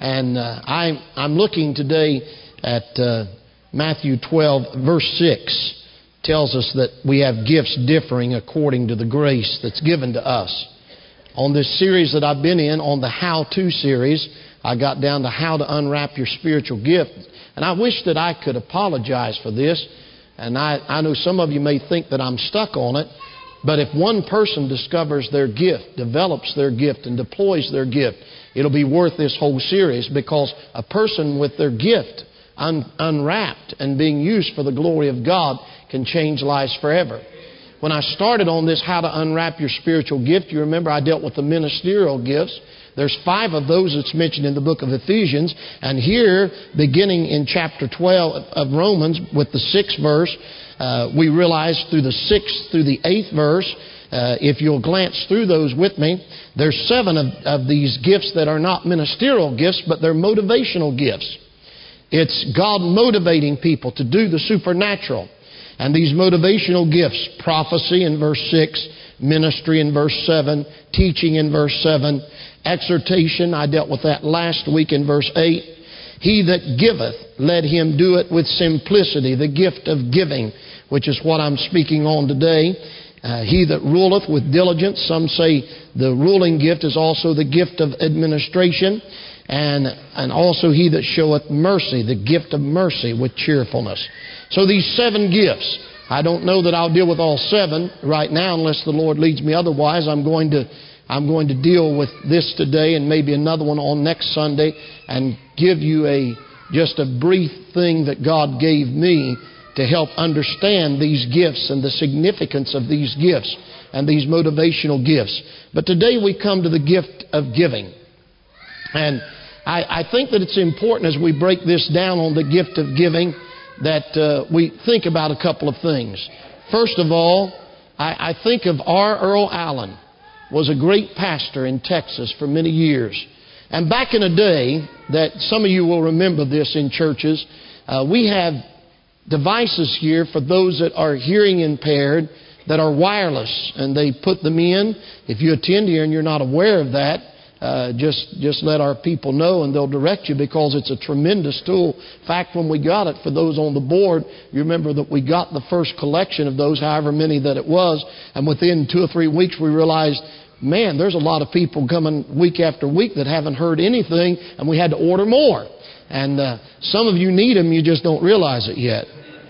And I'm looking today at Matthew 12, verse 6. Tells us that we have gifts differing according to the grace that's given to us. On this series that I've been in, on the How-To series, I got down to how to unwrap your spiritual gift. And I wish that I could apologize for this. And I know some of you may think that I'm stuck on it. But if one person discovers their gift, develops their gift, and deploys their gift, it'll be worth this whole series, because a person with their gift unwrapped and being used for the glory of God can change lives forever. When I started on this how to unwrap your spiritual gift, you remember I dealt with the ministerial gifts. There's 5 of those that's mentioned in the book of Ephesians. And here, beginning in chapter 12 of Romans with the 6th verse, we realize through the 6th through the 8th verse, if you'll glance through those with me, there's 7 of these gifts that are not ministerial gifts, but they're motivational gifts. It's God motivating people to do the supernatural. And these motivational gifts, prophecy in verse 6, ministry in verse 7, teaching in verse 7, exhortation, I dealt with that last week in verse 8. He that giveth, let him do it with simplicity, the gift of giving, which is what I'm speaking on today. He that ruleth with diligence, some say the ruling gift is also the gift of administration. And also he that showeth mercy, the gift of mercy with cheerfulness. So these 7 gifts, I don't know that I'll deal with all 7 right now unless the Lord leads me otherwise. I'm going to deal with this today and maybe another one on next Sunday and give you just a brief thing that God gave me to help understand these gifts and the significance of these gifts and these motivational gifts. But today we come to the gift of giving. And I think that it's important as we break this down on the gift of giving that we think about a couple of things. First of all, I think of R. Earl Allen, was a great pastor in Texas for many years. And back in a day, that some of you will remember this in churches, we have devices here for those that are hearing impaired that are wireless, and they put them in. If you attend here and you're not aware of that, just let our people know and they'll direct you, because it's a tremendous tool. In fact, when we got it, for those on the board, you remember that we got the first collection of those, however many that it was, and within 2 or 3 weeks we realized, man, there's a lot of people coming week after week that haven't heard anything, and we had to order more. And some of you need them, you just don't realize it yet.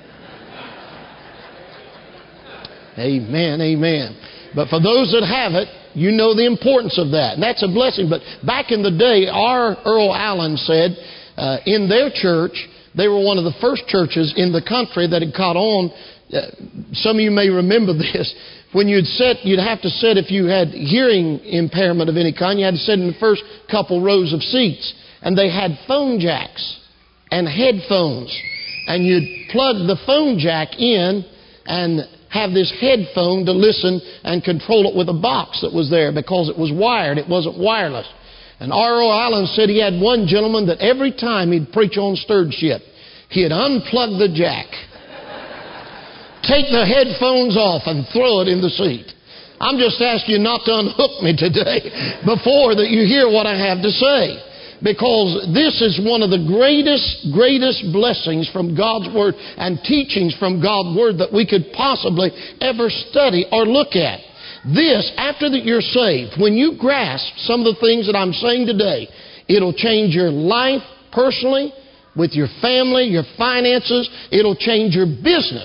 Amen, amen. But for those that have it, you know the importance of that. And that's a blessing. But back in the day, R. Earl Allen said in their church, they were one of the first churches in the country that had caught on. Some of you may remember this. When you'd have to sit, if you had hearing impairment of any kind, you had to sit in the first couple rows of seats. And they had phone jacks and headphones. And you'd plug the phone jack in and have this headphone to listen and control it with a box that was there, because it was wired. It wasn't wireless. And R.O. Allen said he had one gentleman that every time he'd preach on stewardship, he'd unplug the jack, take the headphones off, and throw it in the seat. I'm just asking you not to unhook me today before that you hear what I have to say. Because this is one of the greatest blessings from God's Word and teachings from God's Word that we could possibly ever study or look at. This, after that you're saved, when you grasp some of the things that I'm saying today, it'll change your life personally, with your family, your finances. It'll change your business.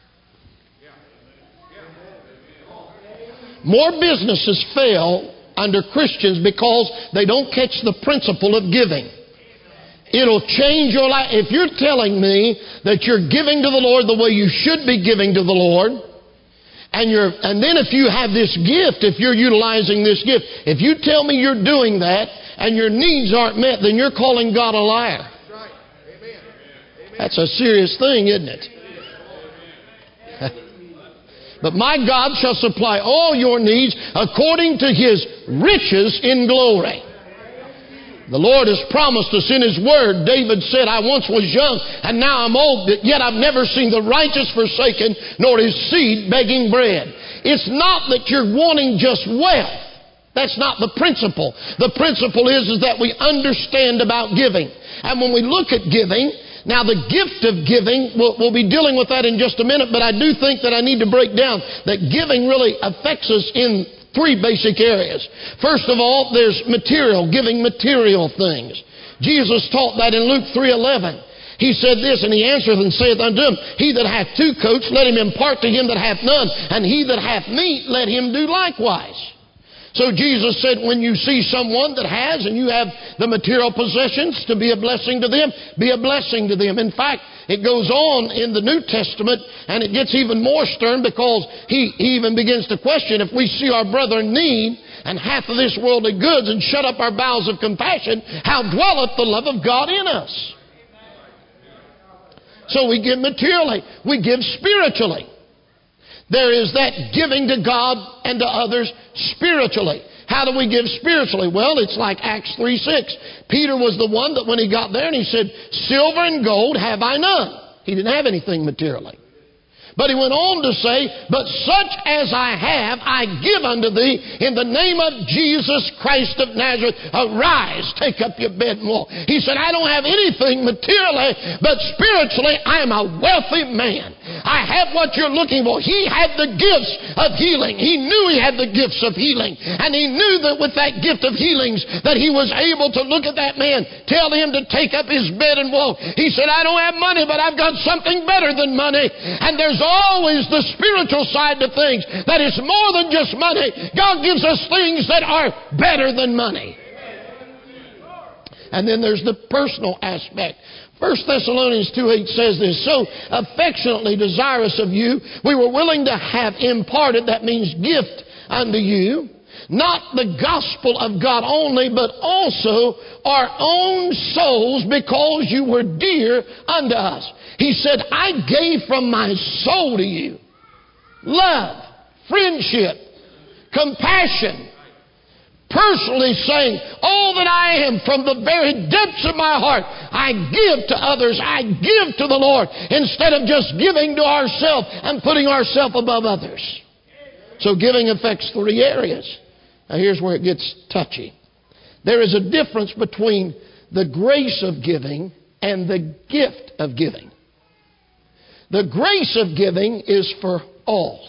More businesses fail under Christians because they don't catch the principle of giving. It'll change your life. If you're telling me that you're giving to the Lord the way you should be giving to the Lord, and then if you have this gift, if you're utilizing this gift, if you tell me you're doing that and your needs aren't met, then you're calling God a liar. That's a serious thing, isn't it? But my God shall supply all your needs according to His riches in glory. The Lord has promised us in His Word. David said, I once was young and now I'm old, yet I've never seen the righteous forsaken, nor his seed begging bread. It's not that you're wanting just wealth. That's not the principle. The principle is that we understand about giving. And when we look at giving, now the gift of giving, we'll be dealing with that in just a minute, but I do think that I need to break down that giving really affects us in three basic areas. First of all, there's material, giving material things. Jesus taught that in Luke 3:11. He said this, and he answereth and saith unto him, He that hath 2 coats, let him impart to him that hath none, and he that hath meat, let him do likewise. So Jesus said, when you see someone that has, and you have the material possessions, to be a blessing to them, be a blessing to them. In fact, it goes on in the New Testament, and it gets even more stern, because he even begins to question, if we see our brother in need, and half of this worldly goods, and shut up our bowels of compassion, how dwelleth the love of God in us? So we give materially, we give spiritually. There is that giving to God and to others spiritually. How do we give spiritually? Well, it's like Acts 3:6. Peter was the one that when he got there and he said, silver and gold have I none. He didn't have anything materially. But he went on to say, but such as I have, I give unto thee in the name of Jesus Christ of Nazareth. Arise, take up your bed and walk. He said, I don't have anything materially, but spiritually I am a wealthy man. I have what you're looking for. He had the gifts of healing. He knew he had the gifts of healing. And he knew that with that gift of healings that he was able to look at that man, tell him to take up his bed and walk. He said, I don't have money, but I've got something better than money. And there's always the spiritual side to things. That is more than just money. God gives us things that are better than money. And then there's the personal aspect. 1 Thessalonians 2:8 says this, so affectionately desirous of you, we were willing to have imparted, that means gift, unto you, not the gospel of God only, but also our own souls, because you were dear unto us. He said, I gave from my soul to you. Love, friendship, compassion. Personally saying, all that I am from the very depths of my heart, I give to others. I give to the Lord instead of just giving to ourselves and putting ourselves above others. So giving affects 3 areas. Now here's where it gets touchy. There is a difference between the grace of giving and the gift of giving. The grace of giving is for all.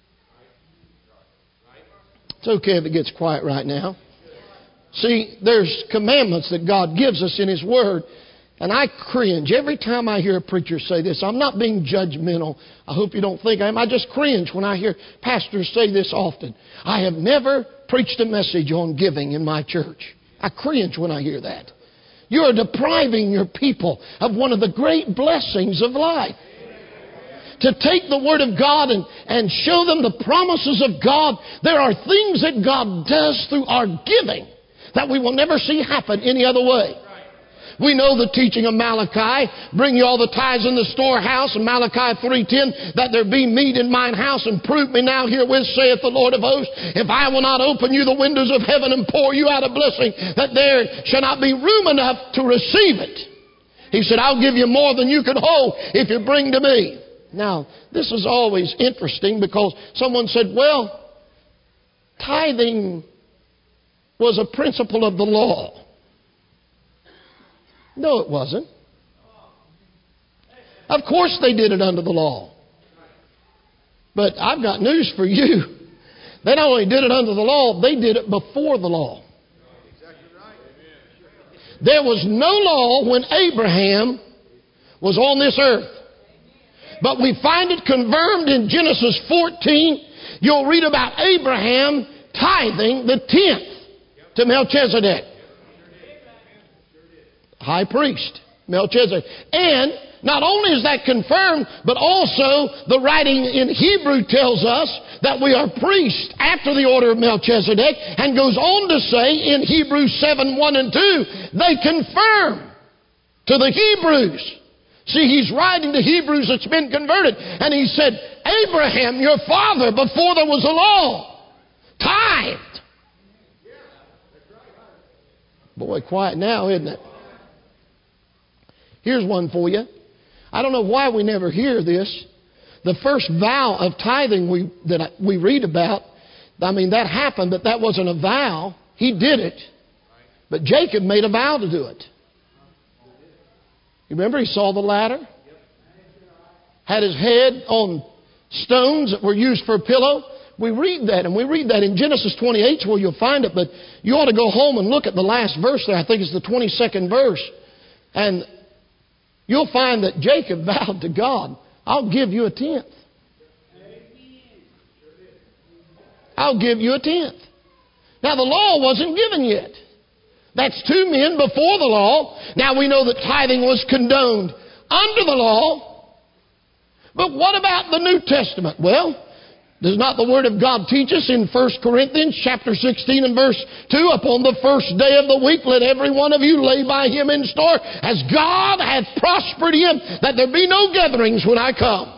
It's okay if it gets quiet right now. See, there's commandments that God gives us in His Word, and I cringe every time I hear a preacher say this. I'm not being judgmental. I hope you don't think I am. I just cringe when I hear pastors say this often. I have never preached a message on giving in my church. I cringe when I hear that. You are depriving your people of one of the great blessings of life. To take the Word of God and show them the promises of God. There are things that God does through our giving that we will never see happen any other way. We know the teaching of Malachi, bring you all the tithes in the storehouse, and Malachi 3:10, that there be meat in mine house, and prove me now herewith, saith the Lord of hosts, if I will not open you the windows of heaven and pour you out a blessing, that there shall not be room enough to receive it. He said, I'll give you more than you can hold if you bring to me. Now, this is always interesting because someone said, well, tithing was a principle of the law. No, it wasn't. Of course they did it under the law. But I've got news for you. They not only did it under the law, they did it before the law. There was no law when Abraham was on this earth. But we find it confirmed in Genesis 14. You'll read about Abraham tithing the 10th to Melchizedek. High priest, Melchizedek. And not only is that confirmed, but also the writing in Hebrew tells us that we are priests after the order of Melchizedek, and goes on to say in Hebrews 7:1 and 2, they confirm to the Hebrews. See, he's writing to Hebrews that's been converted. And he said, Abraham, your father, before there was a law, tithed. Boy, quiet now, isn't it? Here's one for you. I don't know why we never hear this. The first vow of tithing that we read about I mean, that happened, but that wasn't a vow. He did it. But Jacob made a vow to do it. You remember he saw the ladder? Had his head on stones that were used for a pillow. We read that, and we read that in Genesis 28 where you'll find it, but you ought to go home and look at the last verse there. I think it's the 22nd verse. And you'll find that Jacob vowed to God, I'll give you a tenth. I'll give you a tenth. Now the law wasn't given yet. That's 2 men before the law. Now we know that tithing was condoned under the law. But what about the New Testament? Well, does not the Word of God teach us in 1 Corinthians chapter 16 and verse 2, upon the first day of the week let every one of you lay by him in store, as God hath prospered him, that there be no gatherings when I come.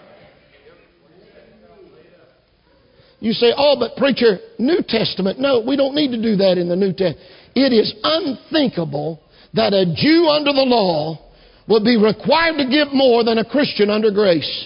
You say, oh, but preacher, New Testament. No, we don't need to do that in the New Testament. It is unthinkable that a Jew under the law would be required to give more than a Christian under grace.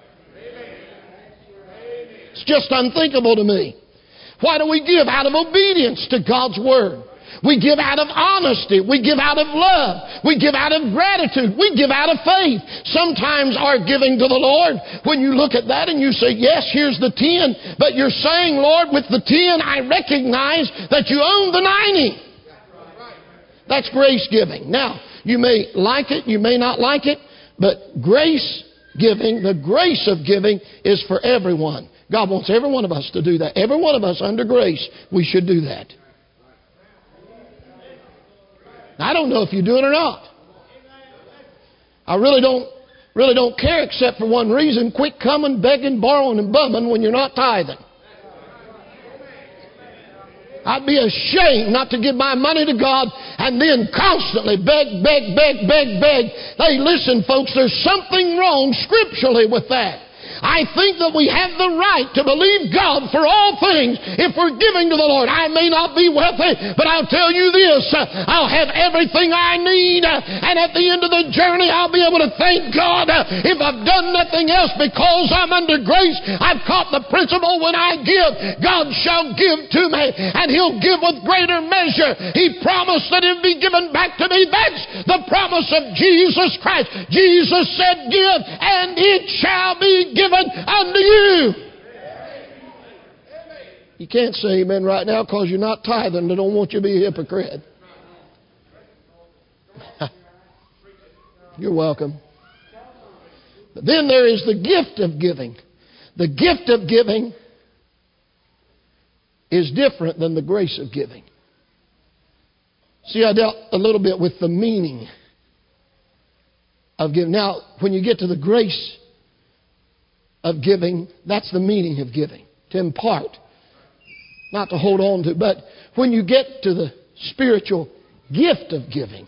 It's just unthinkable to me. Why do we give? Out of obedience to God's Word. We give out of honesty. We give out of love. We give out of gratitude. We give out of faith. Sometimes our giving to the Lord, when you look at that and you say, yes, here's the 10, but you're saying, Lord, with the 10, I recognize that you own the 90. That's grace giving. Now, you may like it, you may not like it, but grace giving, the grace of giving is for everyone. God wants every one of us to do that. Every one of us under grace, we should do that. I don't know if you do it or not. I really don't care except for one reason. Quit coming, begging, borrowing, and bumming when you're not tithing. I'd be ashamed not to give my money to God and then constantly beg. Hey, listen, folks, there's something wrong scripturally with that. I think that we have the right to believe God for all things if we're giving to the Lord. I may not be wealthy, but I'll tell you this, I'll have everything I need, and at the end of the journey I'll be able to thank God. If I've done nothing else, because I'm under grace, I've caught the principle: when I give, God shall give to me, and He'll give with greater measure. He promised that it would be given back to me. That's the promise of Jesus Christ. Jesus said, give, and it shall be given unto you. You can't say amen right now because you're not tithing. They don't want you to be a hypocrite. You're welcome. But then there is the gift of giving. The gift of giving is different than the grace of giving. See, I dealt a little bit with the meaning of giving. Now, when you get to the grace of giving, that's the meaning of giving. To impart. Not to hold on to. But when you get to the spiritual gift of giving,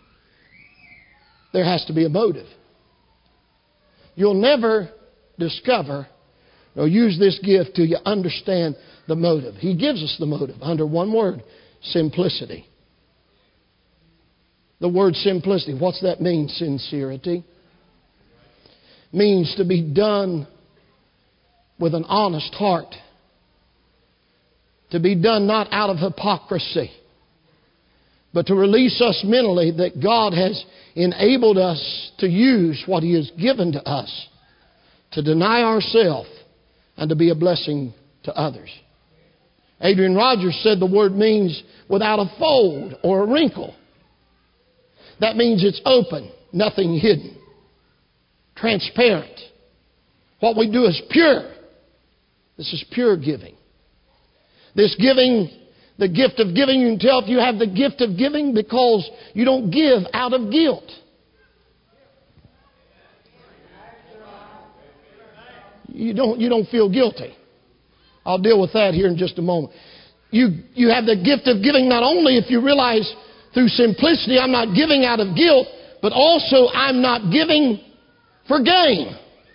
there has to be a motive. You'll never discover or use this gift till you understand the motive. He gives us the motive under one word: simplicity. The word simplicity, what's that mean? Sincerity. Means to be done with an honest heart. To be done not out of hypocrisy, but to release us mentally that God has enabled us to use what He has given to us to deny ourselves and to be a blessing to others. Adrian Rogers said the word means without a fold or a wrinkle. That means it's open, nothing hidden, transparent. What we do is pure. This is pure giving. This giving, the gift of giving, you can tell if you have the gift of giving because you don't give out of guilt. You don't feel guilty. I'll deal with that here in just a moment. You have the gift of giving not only if you realize through simplicity I'm not giving out of guilt, but also I'm not giving for gain.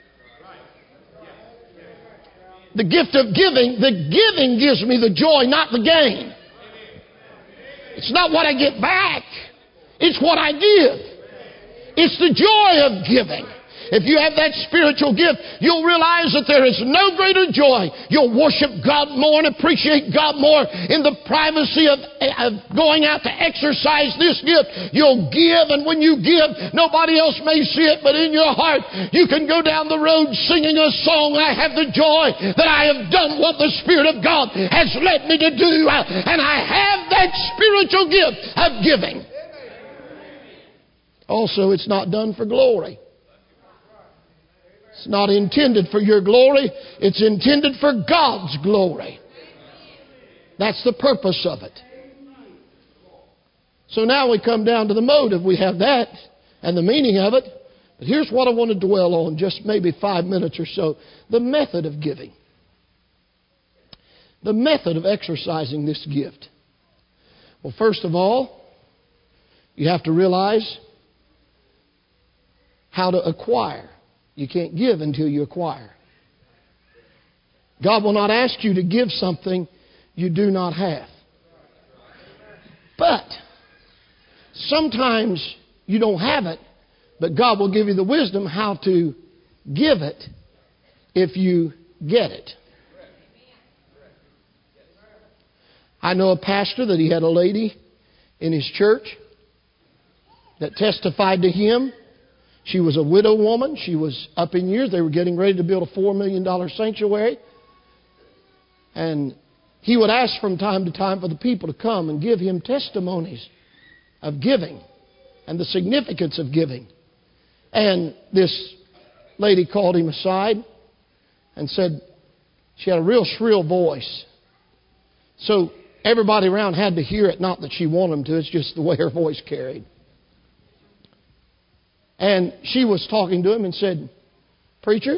The gift of giving, the giving gives me the joy, not the gain. It's not what I get back. It's what I give. It's the joy of giving. if you have that spiritual gift, you'll realize that there is no greater joy. You'll worship God more and appreciate God more in the privacy of going out to exercise this gift. You'll give, and when you give, nobody else may see it, but in your heart, you can go down the road singing a song, I have the joy that I have done what the Spirit of God has led me to do, and I have that spiritual gift of giving. Also, it's not done for glory. It's not intended for your glory. It's intended for God's glory. That's the purpose of it. So now we come down to the motive. We have that and the meaning of it. But here's what I want to dwell on, just maybe 5 minutes or so. The method of giving. The method of exercising this gift. Well, first of all, you have to realize how to acquire. You can't give until you acquire. God will not ask you to give something you do not have. But sometimes you don't have it, but God will give you the wisdom how to give it if you get it. I know a pastor that he had a lady in his church that testified to him. She was a widow woman. She was up in years. They were getting ready to build a $4 million sanctuary. And he would ask from time to time for the people to come and give him testimonies of giving and the significance of giving. And this lady called him aside and said she had a real shrill voice. So everybody around had to hear it, not that she wanted them to. It's just the way her voice carried. And she was talking to him and said, Preacher,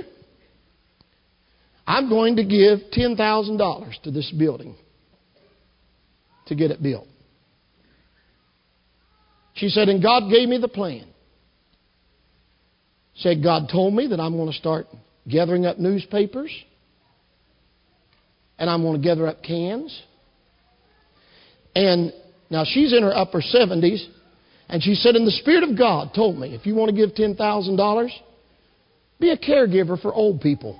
I'm going to give $10,000 to this building to get it built. She said, and God gave me the plan. Said, God told me that I'm going to start gathering up newspapers. And I'm going to gather up cans. And now she's in her upper 70s. And she said, and the Spirit of God told me, if you want to give $10,000, be a caregiver for old people.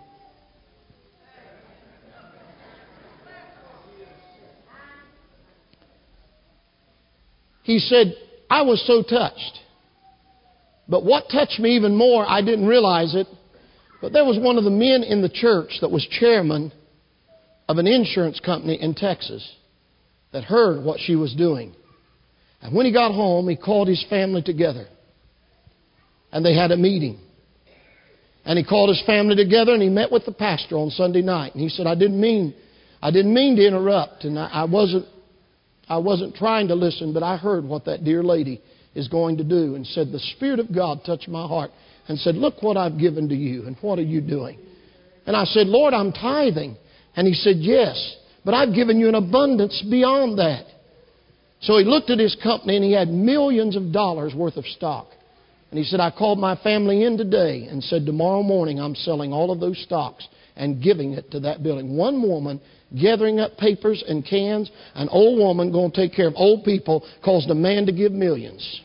He said, I was so touched. But what touched me even more, I didn't realize it, but there was one of the men in the church that was chairman of an insurance company in Texas that heard what she was doing. And when he got home, he called his family together. And they had a meeting. And he called his family together and he met with the pastor on Sunday night. And he said, I didn't mean to interrupt. And I wasn't trying to listen, but I heard what that dear lady is going to do. And said, the Spirit of God touched my heart. And said, look what I've given to you. And what are you doing? And I said, Lord, I'm tithing. And he said, yes, but I've given you an abundance beyond that. So he looked at his company and he had millions of dollars worth of stock. And he said, I called my family in today and said, tomorrow morning I'm selling all of those stocks and giving it to that building. One woman gathering up papers and cans, an old woman going to take care of old people, caused a man to give millions.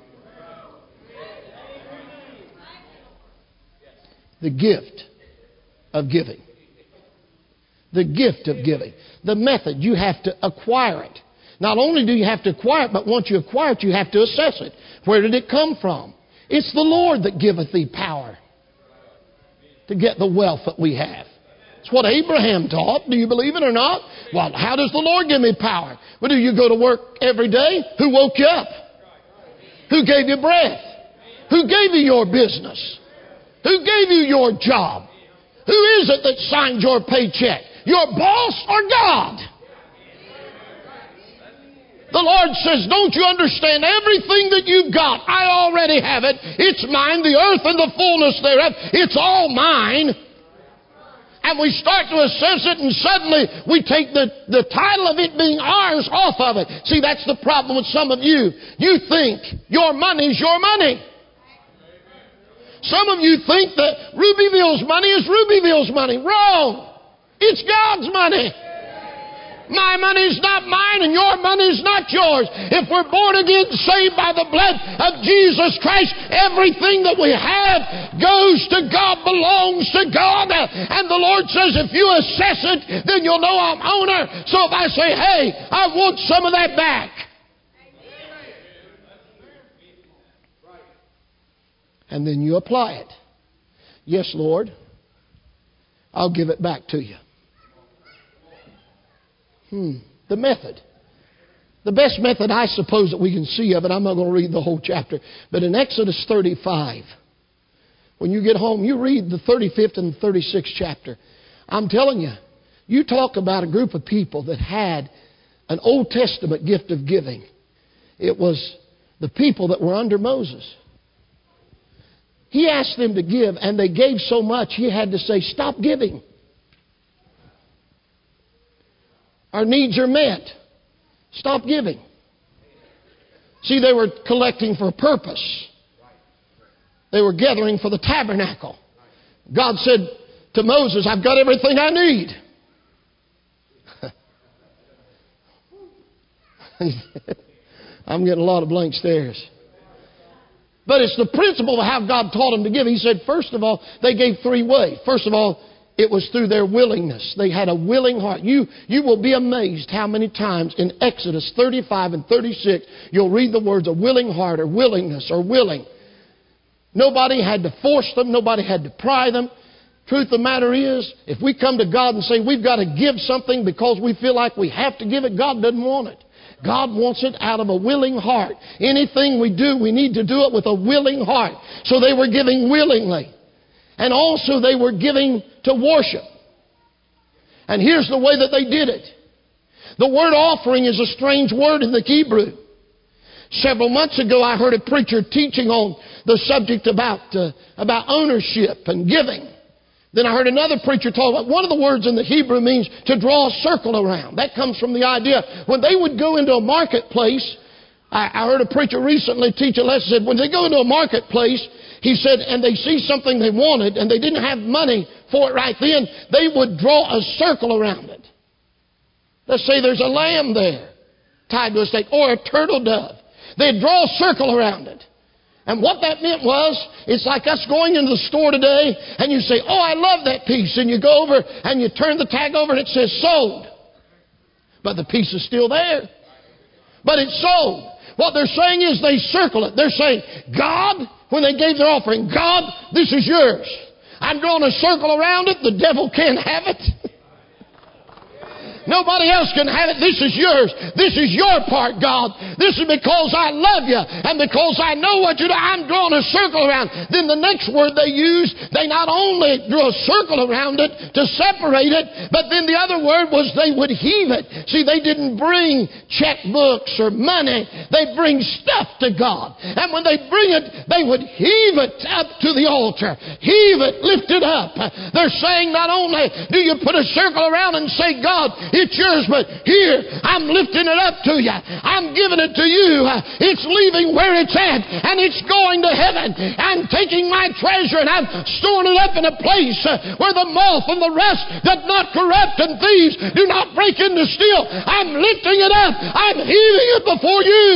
The gift of giving. The gift of giving. The method, you have to acquire it. Not only do you have to acquire it, but once you acquire it, you have to assess it. Where did it come from? It's the Lord that giveth thee power to get the wealth that we have. It's what Abraham taught. Do you believe it or not? Well, how does the Lord give me power? Well, do you go to work every day? Who woke you up? Who gave you breath? Who gave you your business? Who gave you your job? Who is it that signed your paycheck? Your boss or God? The Lord says, don't you understand? Everything that you've got, I already have it. It's mine, the earth and the fullness thereof. It's all mine. And we start to assess it, and suddenly we take the title of it being ours off of it. See, that's the problem with some of you. You think your money's your money. Some of you think that Rubyville's money is Rubyville's money. Wrong. It's God's money. My money's not mine and your money's not yours. If we're born again, saved by the blood of Jesus Christ, everything that we have goes to God, belongs to God. And the Lord says, if you assess it, then you'll know I'm owner. So if I say, hey, I want some of that back. And then you apply it. Yes, Lord, I'll give it back to you. The method. The best method, I suppose, that we can see of it, I'm not going to read the whole chapter, but in Exodus 35, when you get home, you read the 35th and 36th chapter. I'm telling you, you talk about a group of people that had an Old Testament gift of giving. It was the people that were under Moses. He asked them to give, and they gave so much, he had to say, stop giving. Our needs are met. Stop giving. See, they were collecting for a purpose. They were gathering for the tabernacle. God said to Moses, I've got everything I need. I'm getting a lot of blank stares. But it's the principle of how God taught them to give. He said, first of all, they gave three ways. First of all, it was through their willingness. They had a willing heart. You will be amazed how many times in Exodus 35 and 36 you'll read the words a willing heart or willingness or willing. Nobody had to force them. Nobody had to pry them. Truth of the matter is, if we come to God and say we've got to give something because we feel like we have to give it, God doesn't want it. God wants it out of a willing heart. Anything we do, we need to do it with a willing heart. So they were giving willingly. And also they were giving to worship. And here's the way that they did it. The word offering is a strange word in the Hebrew. Several months ago I heard a preacher teaching on the subject about ownership and giving. Then I heard another preacher talk about one of the words in the Hebrew means to draw a circle around. That comes from the idea when they would go into a marketplace. I heard a preacher recently teach a lesson. Said when they go into a marketplace, he said, and they see something they wanted and they didn't have money for it right then, they would draw a circle around it. Let's say there's a lamb there tied to a stake or a turtle dove. They'd draw a circle around it. And what that meant was, it's like us going into the store today and you say, oh, I love that piece. And you go over and you turn the tag over and it says sold. But the piece is still there. But it's sold. What they're saying is they circle it. They're saying, God, when they gave their offering, God, this is yours. I'm drawing a circle around it. The devil can't have it. Nobody else can have it. This is yours. This is your part, God. This is because I love you and because I know what you do. I'm drawing a circle around. Then the next word they used, they not only drew a circle around it to separate it, but then the other word was they would heave it. See, they didn't bring checkbooks or money. They bring stuff to God. And when they bring it, they would heave it up to the altar. Heave it, lift it up. They're saying not only do you put a circle around and say, God, it's yours, but here, I'm lifting it up to you. I'm giving it to you. It's leaving where it's at, and it's going to heaven. I'm taking my treasure, and I'm storing it up in a place where the moth and the rust does not corrupt, and thieves do not break in to steal. I'm lifting it up. I'm heaving it before you.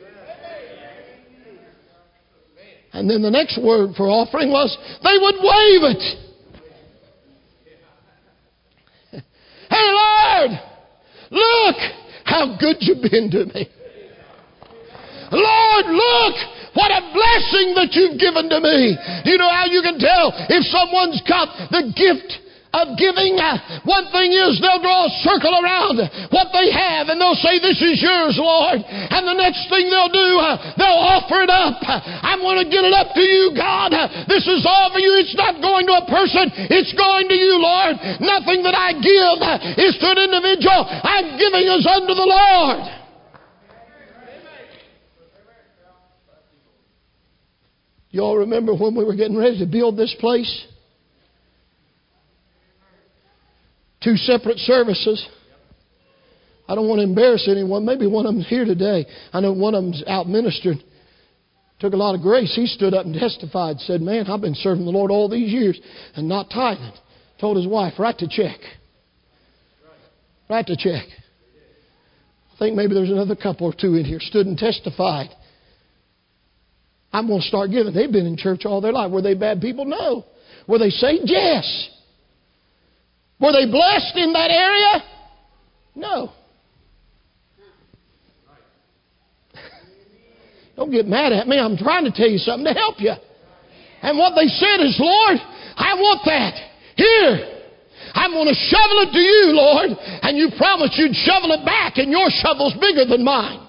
And then the next word for offering was they would wave it. Hey, Lord, look how good you've been to me. Lord, look what a blessing that you've given to me. You know how you can tell if someone's got the gift of giving? One thing is they'll draw a circle around what they have and they'll say, this is yours, Lord. And the next thing they'll do, they'll offer it up. I'm going to get it up to you, God. This is all for you. It's not going to a person. It's going to you, Lord. Nothing that I give is to an individual. I'm giving is unto the Lord. You all remember when we were getting ready to build this place? 2 separate services. I don't want to embarrass anyone. Maybe one of them's here today. I know one of them's out ministering. Took a lot of grace. He stood up and testified. Said, man, I've been serving the Lord all these years and not tithing. Told his wife, write the check. Write the check. think maybe there's another couple or two in here stood and testified. I'm going to start giving. They've been in church all their life. Were they bad people? No. Were they saved? Yes. Were they blessed in that area? No. Don't get mad at me. I'm trying to tell you something to help you. And what they said is, Lord, I want that. Here. I'm going to shovel it to you, Lord. And you promised you'd shovel it back, and your shovel's bigger than mine.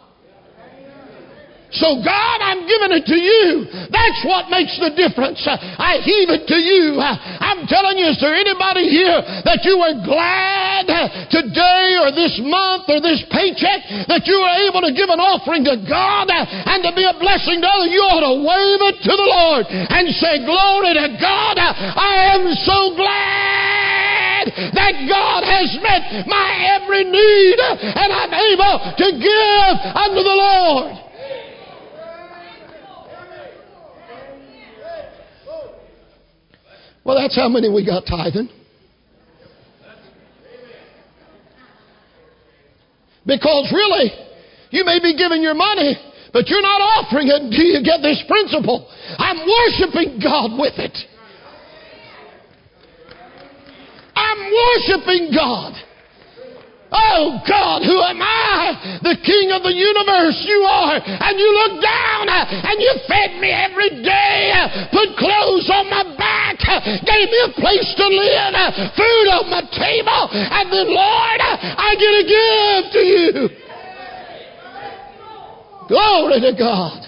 So God, I'm giving it to you. That's what makes the difference. I heave it to you. I'm telling you, is there anybody here that you were glad today or this month or this paycheck that you were able to give an offering to God and to be a blessing to others? You ought to wave it to the Lord and say, glory to God. I am so glad that God has met my every need and I'm able to give unto the Lord. Well, that's how many we got tithing. Because really, you may be giving your money, but you're not offering it until you get this principle. I'm worshiping God with it. I'm worshiping God. Oh God, who am I? The King of the universe you are. And you look down and you fed me every day, put clothes on my back, gave me a place to live, food on my table, and then Lord, I get to give to you. Glory to God.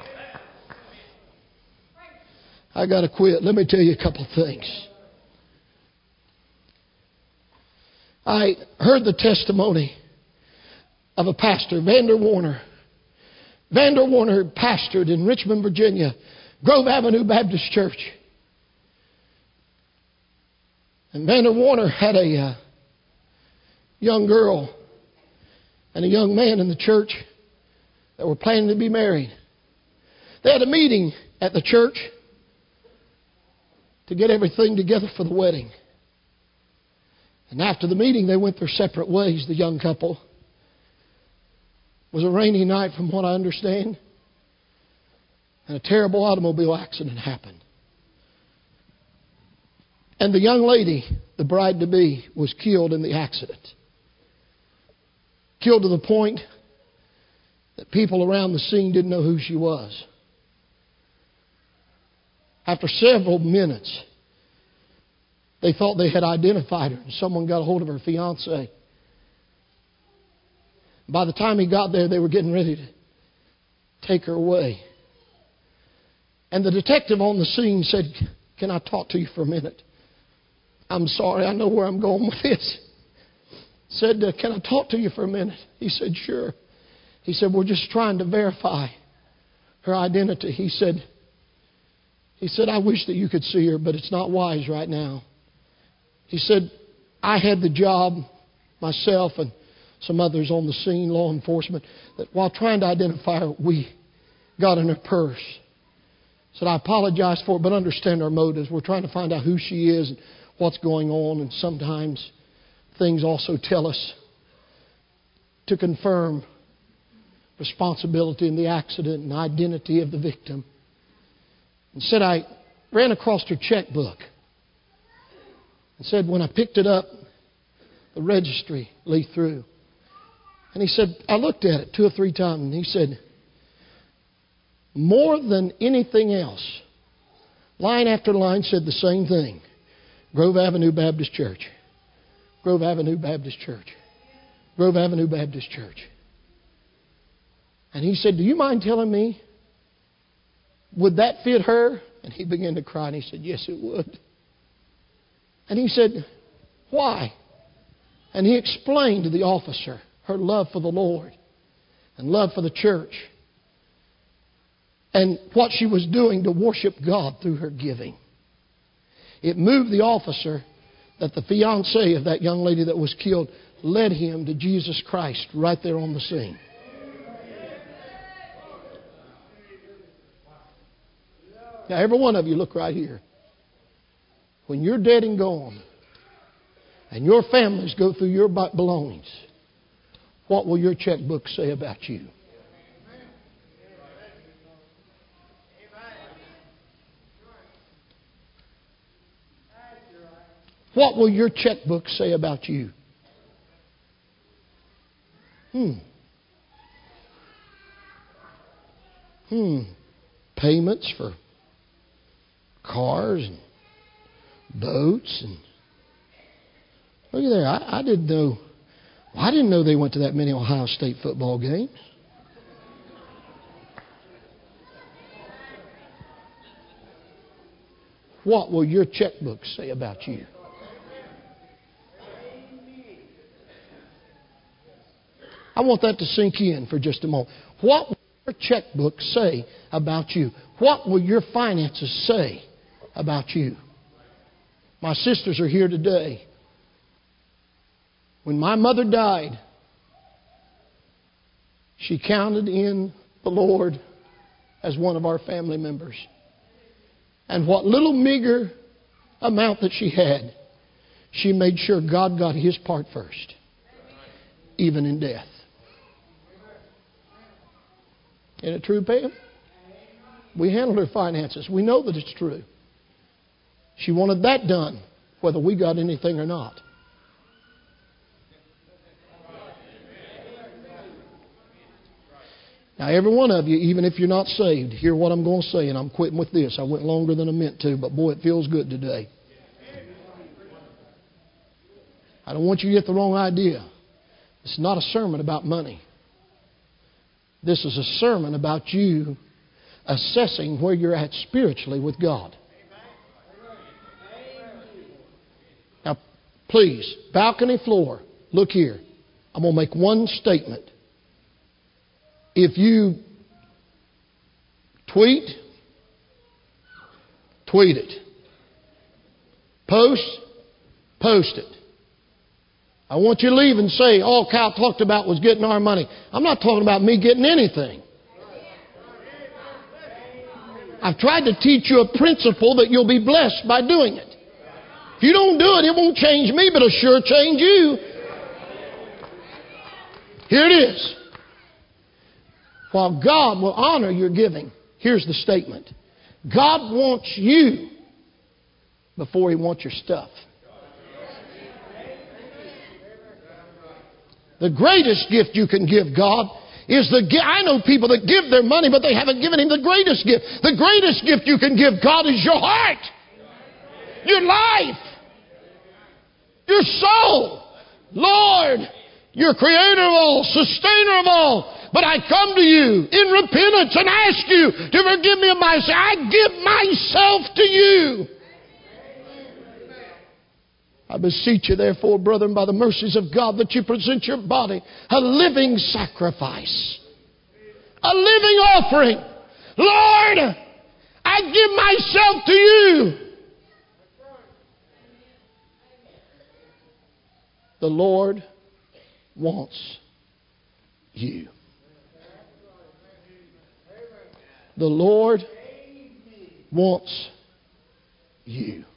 I got to quit. Let me tell you a couple things. I heard the testimony of a pastor, Vander Warner. Vander Warner pastored in Richmond, Virginia, Grove Avenue Baptist Church. And Vander Warner had a young girl and a young man in the church that were planning to be married. They had a meeting at the church to get everything together for the wedding. And after the meeting, they went their separate ways, the young couple. It was a rainy night from what I understand. And a terrible automobile accident happened. And the young lady, the bride-to-be, was killed in the accident. Killed to the point that people around the scene didn't know who she was. After several minutes, they thought they had identified her, and someone got a hold of her fiancé. By the time he got there, they were getting ready to take her away. And the detective on the scene said, "Can I talk to you for a minute?" "I'm sorry, I know where I'm going with this." Said, "Can I talk to you for a minute?" He said, "Sure." He said, "We're just trying to verify her identity." He said, "I wish that you could see her, but it's not wise right now." He said, "I had the job, myself and some others on the scene, law enforcement, that while trying to identify her, we got in her purse." He said, "I apologize for it, but understand our motives. We're trying to find out who she is and what's going on. And sometimes things also tell us to confirm responsibility in the accident and identity of the victim." And said, "I ran across her checkbook. And said, when I picked it up, the registry leafed through. And he said, I looked at it 2 or 3 times. And he said, more than anything else, line after line said the same thing. Grove Avenue Baptist Church. Grove Avenue Baptist Church. Grove Avenue Baptist Church." And he said, "Do you mind telling me, would that fit her?" And he began to cry. And he said, "Yes, it would." And he said, "Why?" And he explained to the officer her love for the Lord and love for the church and what she was doing to worship God through her giving. It moved the officer that the fiancé of that young lady that was killed led him to Jesus Christ right there on the scene. Now, every one of you, look right here. When you're dead and gone, and your families go through your belongings, What will your checkbook say about you? What will your checkbook say about you? Payments for cars and boats and look at there. I didn't know. I didn't know they went to that many Ohio State football games. What will your checkbook say about you? I want that to sink in for just a moment. What will your checkbook say about you? What will your finances say about you? My sisters are here today. When my mother died, she counted in the Lord as one of our family members. And what little meager amount that she had, she made sure God got His part first, even in death. Isn't it true, Pam? We handled her finances. We know that it's true. She wanted that done, whether we got anything or not. Now, every one of you, even if you're not saved, hear what I'm going to say, and I'm quitting with this. I went longer than I meant to, but boy, it feels good today. I don't want you to get the wrong idea. It's not a sermon about money. This is a sermon about you assessing where you're at spiritually with God. Now, please, balcony floor, look here. I'm going to make one statement. If you tweet it. Post it. I want you to leave and say, all Cal talked about was getting our money. I'm not talking about me getting anything. I've tried to teach you a principle that you'll be blessed by doing it. If you don't do it, it won't change me, but it'll sure change you. Here it is. While God will honor your giving, here's the statement. God wants you before He wants your stuff. The greatest gift you can give God is I know people that give their money, but they haven't given Him the greatest gift. The greatest gift you can give God is your heart, your life, your soul. Lord, you're Creator of all, Sustainer of all. But I come to you in repentance and ask you to forgive me of my sin. I give myself to you. I beseech you, therefore, brethren, by the mercies of God, that you present your body a living sacrifice, a living offering. Lord, I give myself to you. The Lord wants you. The Lord wants you.